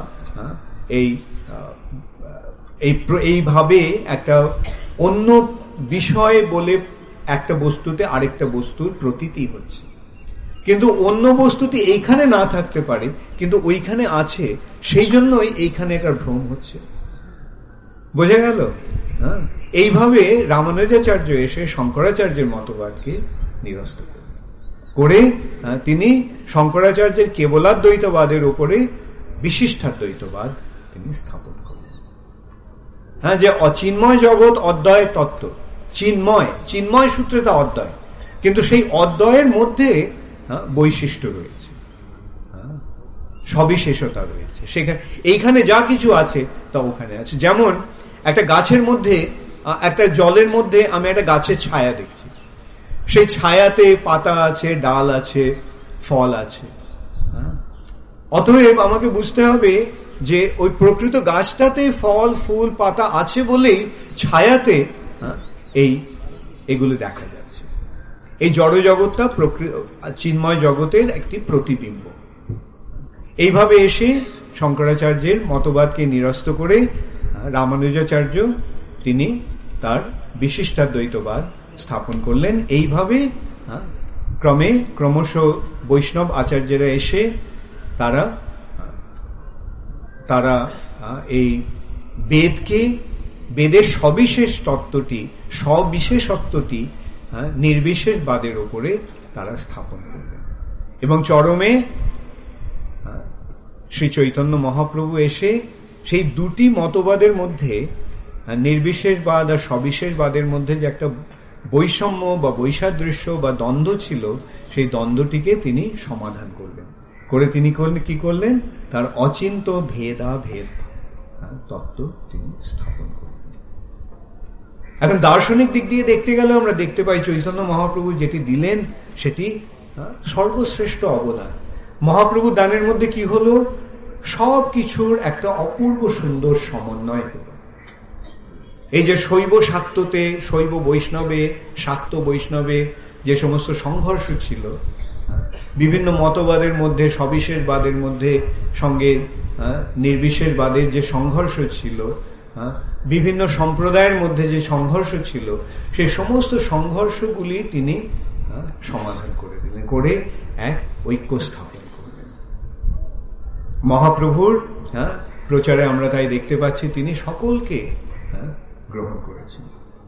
Speaker 1: এইভাবে একটা অন্য বিষয় বলে একটা বস্তুতে আরেকটা বস্তুর প্রতীতি হচ্ছে, কিন্তু অন্য বস্তুটি এইখানে না থাকতে পারে কিন্তু ওইখানে আছে, সেই জন্যই এইখানে একটা ভ্রম হচ্ছে। বোঝা গেল? এইভাবে রামানুজাচার্য এসে শঙ্করাচার্যের মতবাদকে নিরস্ত করে তিনি শঙ্করাচার্যের কেবলাদ্বৈতবাদের উপরে বিশিষ্টাদ্বৈতবাদ তিনি স্থাপন করলেন। যে অচিন্ময় জগৎ অদ্বয় তত্ত্ব, চিন্ময়, চিন্ময় সূত্রে তা অদ্বয়, কিন্তু সেই অদ্বয়ের মধ্যে বৈশিষ্ট্য রয়েছে, সবিশেষতা রয়েছে। সেখানে এইখানে যা কিছু আছে তা ওখানে আছে। যেমন একটা গাছের মধ্যে, একটা জলের মধ্যে আমি একটা গাছের ছায়া দেখছি, সেই ছায়াতে পাতা আছে, ডাল আছে, ফল আছে। অতএব আমাকে বুঝতে হবে যে ওই প্রকৃত গাছটাতে ফল ফুল পাতা আছে বলেই ছায়াতে এগুলো দেখা যাচ্ছে। এই জড় জগৎটা চিন্ময় জগতের একটি প্রতিবিম্ব। এইভাবে এসে শঙ্করাচার্যের মতবাদকে নিরস্ত করে রামানুজাচার্য তিনি তার বিশিষ্টাদ্বৈতবাদ স্থাপন করলেন। এইভাবে ক্রমশ বৈষ্ণব আচার্যরা এসে তারা এই বেদকে, বেদের সবিশেষ তত্ত্বটি, সবিশেষত্বটি নির্বিশেষবাদের উপরে তারা স্থাপন করলেন। এবং চরমে শ্রী চৈতন্য মহাপ্রভু এসে সেই দুটি মতবাদের মধ্যে, নির্বিশেষবাদ আর সবিশেষবাদের মধ্যে যে একটা বৈষম্য বা বৈসাদৃশ্য বা দ্বন্দ্ব ছিল, সেই দ্বন্দ্বটিকে তিনি সমাধান করলেন। করে তিনি কি করলেন? তার অচিন্ত ভেদাভেদ তত্ত্ব তিনি স্থাপন করলেন। এখন দার্শনিক দিক দিয়ে দেখতে গেলে আমরা দেখতে পাই চৈতন্য মহাপ্রভু যেটি দিলেন সেটি সর্বশ্রেষ্ঠ অবদান। মহাপ্রভু দানের মধ্যে কি হলো? সব কিছুর একটা অপূর্ব সুন্দর সমন্বয় হল। এই যে শৈব শাক্ততে, শৈব বৈষ্ণবে, শাক্ত বৈষ্ণবে যে সমস্ত সংঘর্ষ ছিল, বিভিন্ন মতবাদের মধ্যে, সবিশেষবাদের মধ্যে সঙ্গে নির্বিশেষবাদের যে সংঘর্ষ ছিল, বিভিন্ন সম্প্রদায়ের মধ্যে যে সংঘর্ষ ছিল, সেই সমস্ত সংঘর্ষগুলি তিনি সমাধান করে দিলেন, করে এক ঐক্য স্থাপন করলেন। মহাপ্রভুর প্রচারে আমরা তাই দেখতে পাচ্ছি তিনি সকলকে গ্রহণ করেছেন।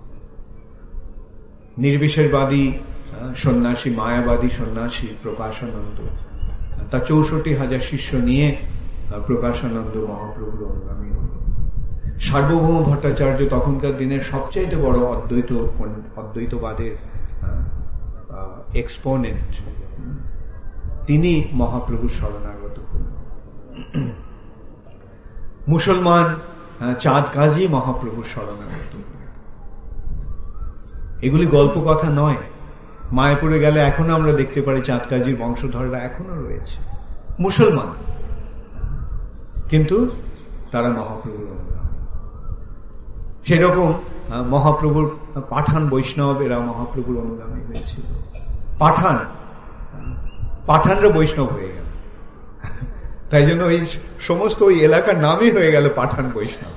Speaker 1: নির্বিশেষবাদী সন্ন্যাসী, মায়াবাদী সন্ন্যাসী প্রকাশানন্দ, তার ৬৪,০০০ শিষ্য নিয়ে প্রকাশানন্দ মহাপ্রভুর অনুগামী হল। সার্বভৌম ভট্টাচার্য তখনকার দিনের সবচাইতে বড় অদ্বৈতবাদের এক্সপোনেন্ট, তিনি মহাপ্রভুর শরণাগত হলেন। মুসলমান চাঁদ কাজী মহাপ্রভুর শরণাগত হলেন। এগুলি গল্প কথা নয়। মায়াপুরে গেলে এখনো আমরা দেখতে পারি চাঁদ কাজীর বংশধররা এখনো রয়েছে, মুসলমান, কিন্তু তারা মহাপ্রভুর অনুগামী। সেরকম মহাপ্রভুর পাঠান বৈষ্ণব, এরা মহাপ্রভুর অনুগামী হয়েছিল। পাঠানরা বৈষ্ণব হয়ে গেল, তাই জন্য ওই সমস্ত ওই এলাকার নামই হয়ে গেল পাঠান বৈষ্ণব।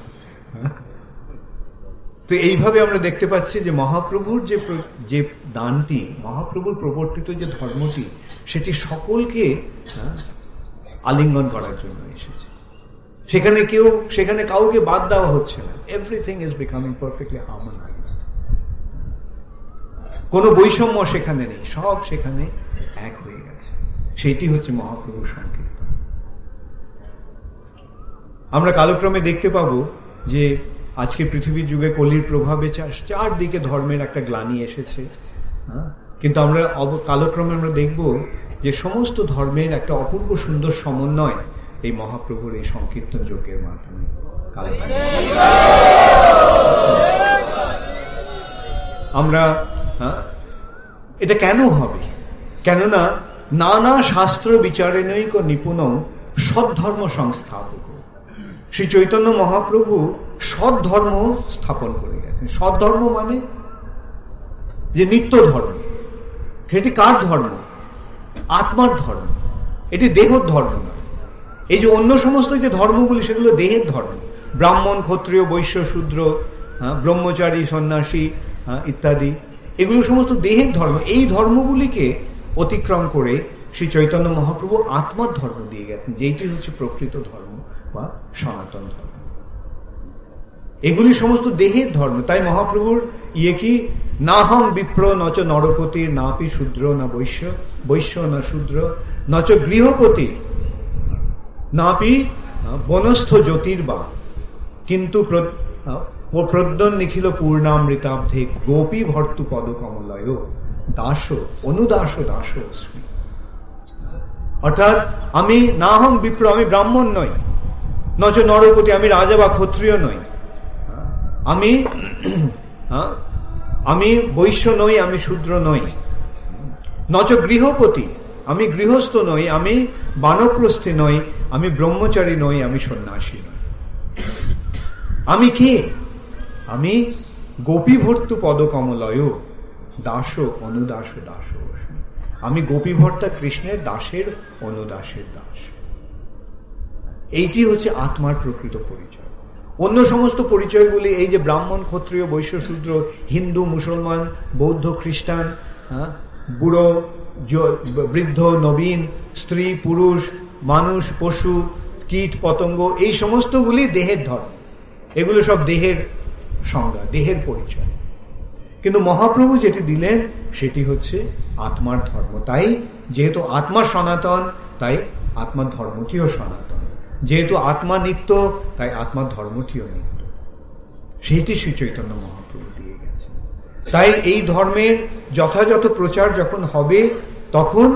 Speaker 1: তো এইভাবে আমরা দেখতে পাচ্ছি যে মহাপ্রভুর যে দানটি, মহাপ্রভুর প্রবর্তিত যে ধর্মটি, সেটি সকলকে আলিঙ্গন করার জন্য এসেছে। সেখানে কাউকে বাদ দেওয়া হচ্ছে না। Everything is becoming perfectly harmonized. কোনো বৈষম্য সেখানে নেই, সব সেখানে এক হয়ে গেছে। সেটি হচ্ছে মহাপ্রভুর সংকীর্তন। আমরা কালক্রমে দেখতে পাবো যে আজকে পৃথিবীর যুগে কলির প্রভাবে চারদিকে ধর্মের একটা গ্লানি এসেছে, কিন্তু আমরা কালক্রমে আমরা দেখব যে সমস্ত ধর্মের একটা অপূর্ব সুন্দর সমন্বয় এই মহাপ্রভুর এই সংকীর্তন যজ্ঞের মাধ্যমে। আমরা এটা কেন হবে? কেননা নানা শাস্ত্র বিচারেনৈক নিপুণ সদ্ধর্ম সংস্থাপক শ্রী চৈতন্য মহাপ্রভু সদ্ধর্ম স্থাপন করে গেছেন। সদ্ধর্ম মানে যে নিত্য ধর্ম, সেটি কার ধর্ম? আত্মার ধর্ম। এটি দেহর ধর্ম নয়। এই যে অন্য সমস্ত যে ধর্মগুলি, সেগুলো দেহের ধর্ম। ব্রাহ্মণ, ক্ষত্রিয়, বৈশ্য, শূদ্র, ব্রহ্মচারী, সন্ন্যাসী ইত্যাদি, এগুলো সমস্ত দেহের ধর্ম। এই ধর্মগুলিকে অতিক্রম করে শ্রী চৈতন্য মহাপ্রভু আত্মার ধর্ম দিয়ে গেছেন, যেটি হচ্ছে প্রকৃত ধর্ম বা সনাতন ধর্ম। এগুলি সমস্ত দেহের ধর্ম। তাই মহাপ্রভুর কি না হং বিপ্র নচ নরপতির, নাপি শূদ্র না বৈশ্য, বৈশ্য না শূদ্র, নচ গৃহপতি, নাপি বনস্থ জ্যোতির্বা, কিন্তু প্রদ্যন নিখিল পূর্ণামৃতাব্ধে গোপী ভর্তু পদ কমলয় দাস অনুদাস দাস। অর্থাৎ আমি না হং বিপ্র, আমি ব্রাহ্মণ নই, নচ নরপতি, আমি রাজা বা ক্ষত্রিয় নই, আমি বৈশ্য নই, আমি শূদ্র নই, নচ গৃহপতি, আমি গৃহস্থ নই, আমি বানপ্রস্থী নই, আমি ব্রহ্মচারী নই, আমি সন্ন্যাসী নই। আমি কে? আমি গোপীভর্তু পদকমলয় দাস অনুদাস দাস। আমি গোপীভর্তা কৃষ্ণের দাসের অনুদাসের দাস। এইটি হচ্ছে আত্মার প্রকৃত পরিচয়। অন্য সমস্ত পরিচয়গুলি, এই যে ব্রাহ্মণ, ক্ষত্রিয়, বৈশ্য, শূদ্র, হিন্দু, মুসলমান, বৌদ্ধ, খ্রিস্টান, বুড়ো, বৃদ্ধ, নবীন, স্ত্রী, পুরুষ, মানুষ, পশু, কীট, পতঙ্গ, এই সমস্তগুলি দেহের ধর্ম। এগুলো সব দেহের সংজ্ঞা, দেহের পরিচয়। কিন্তু মহাপ্রভু যেটি দিলেন সেটি হচ্ছে আত্মার ধর্ম। তাই যেহেতু আত্মা সনাতন, তাই আত্মার ধর্মটিও সনাতন। যেহেতু আত্মা নিত্য, তাই আত্মার ধর্মটিও নিত্য। সেইটি শ্রী চৈতন্য মহাপ্রভু দিয়ে গেছে। তাই এই ধর্মের যথাযথ প্রচার যখন হবে, তখন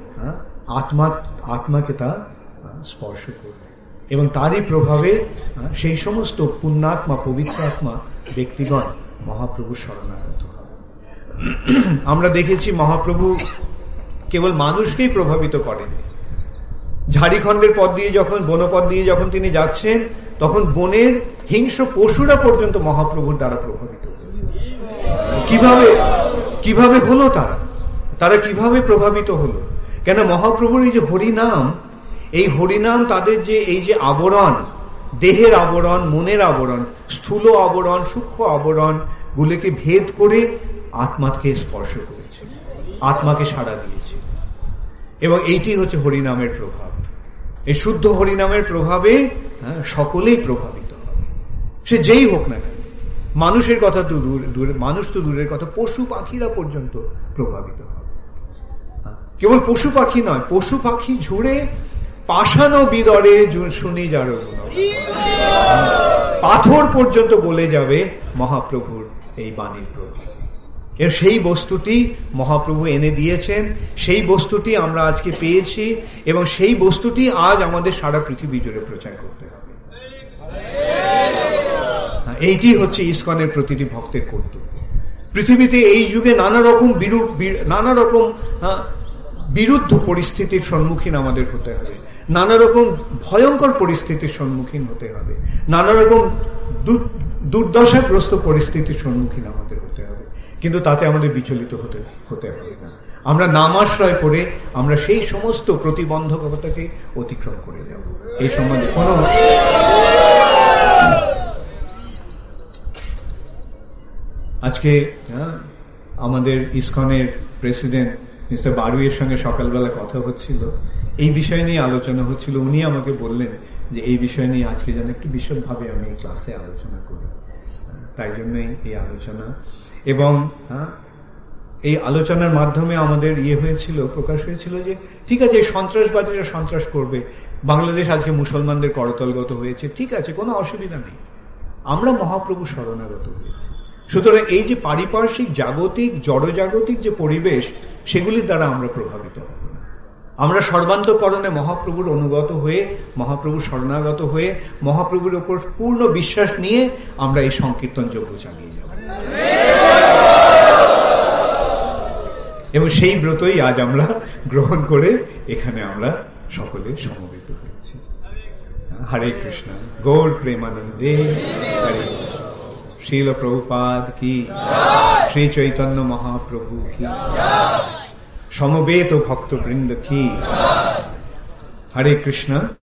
Speaker 1: আত্মাকে তা স্পর্শ করবে এবং তারই প্রভাবে সেই সমস্ত পুণ্যাত্মা, পবিত্র আত্মা ব্যক্তিগণ মহাপ্রভু শরণাগত হবে। আমরা দেখেছি মহাপ্রভু কেবল মানুষকেই প্রভাবিত করেন। ঝাড়িখণ্ডের পথ দিয়ে যখন, বনপথ দিয়ে যখন তিনি যাচ্ছেন, তখন বনের হিংস্র পশুরা পর্যন্ত মহাপ্রভুর দ্বারা প্রভাবিত হয়েছে। কিভাবে হলো তারা কিভাবে প্রভাবিত হলো? কেন মহাপ্রভুর এই যে হরিনাম, এই হরিনাম তাদের যে এই যে আবরণ, দেহের আবরণ, মনের আবরণ, স্থূল আবরণ, সূক্ষ্ম আবরণ গুলিকে ভেদ করে আত্মাকে স্পর্শ করেছে, আত্মাকে সাড়া দিয়েছে। এবং এইটি হচ্ছে হরিনামের প্রভাব। এই শুদ্ধ হরিনামের প্রভাবে সকলেই প্রভাবিত হবে, সে যেই হোক না কেন। মানুষের কথা তো দূরে, মানুষ তো দূরের কথা, পশু পাখিরা পর্যন্ত প্রভাবিত হবে। কেবল পশু পাখি নয়, পশু পাখি ঝুড়ে পাষাণ বিদরে শুনি যার গুণ। পাথর পর্যন্ত বলে যাবে মহাপ্রভুর এই বাণীর প্রতি। এর সেই বস্তুটি মহাপ্রভু এনে দিয়েছেন, সেই বস্তুটি আমরা আজকে পেয়েছি, এবং সেই বস্তুটি আজ আমাদের সারা পৃথিবী জুড়ে প্রচার করতে হবে। এইটি হচ্ছে ইসকনের প্রতিটি ভক্তের কর্তব্য। পৃথিবীতে এই যুগে নানা রকম বিরুদ্ধ পরিস্থিতির সম্মুখীন আমাদের হতে হবে, নানা রকম ভয়ঙ্কর পরিস্থিতির সম্মুখীন হতে হবে, নানা রকম দুর্দশাগ্রস্ত পরিস্থিতির সম্মুখীন আমাদের হতে হবে, কিন্তু তাতে আমাদের বিচলিত হতে হবে না। আমরা নামাশ্রয় করে আমরা সেই সমস্ত প্রতিবন্ধকতাকে অতিক্রম করে যাব। এই সম্বন্ধে কোনো আজকে আমাদের ইসকনের প্রেসিডেন্ট মিস্টার বারুইয়ের সঙ্গে সকালবেলা কথা হচ্ছিল, এই বিষয় নিয়ে আলোচনা হচ্ছিল। উনি আমাকে বললেন যে এই বিষয় নিয়ে আজকে যেন একটু বিশদভাবে আমি এই ক্লাসে আলোচনা করি, তাই জন্যই এই আলোচনা। এবং এই আলোচনার মাধ্যমে আমাদের প্রকাশ হয়েছিল যে ঠিক আছে, সন্ত্রাসবাদীরা সন্ত্রাস করবে, বাংলাদেশ আজকে মুসলমানদের করতলগত হয়েছে, ঠিক আছে, কোনো অসুবিধা নেই, আমরা মহাপ্রভু শরণাগত হয়েছি। সুতরাং এই যে পারিপার্শ্বিক জাগতিক জড়জাগতিক যে পরিবেশ, সেগুলির দ্বারা আমরা প্রভাবিত হব না। আমরা সর্বান্তকরণে মহাপ্রভুর অনুগত হয়ে, মহাপ্রভুর শরণাগত হয়ে, মহাপ্রভুর উপর পূর্ণ বিশ্বাস নিয়ে আমরা এই সংকীর্তন যজ্ঞ চালিয়ে যাব, এবং সেই ব্রতই আজ আমরা গ্রহণ করে এখানে আমরা সকলে সমবেত হয়েছি। হরে কৃষ্ণ, গৌর প্রেমানন্দে হরে। শ্রীল প্রভুপাদ কি, শ্রী চৈতন্য মহাপ্রভু কি, সমবেত ভক্তবৃন্দ কি। হরে কৃষ্ণ।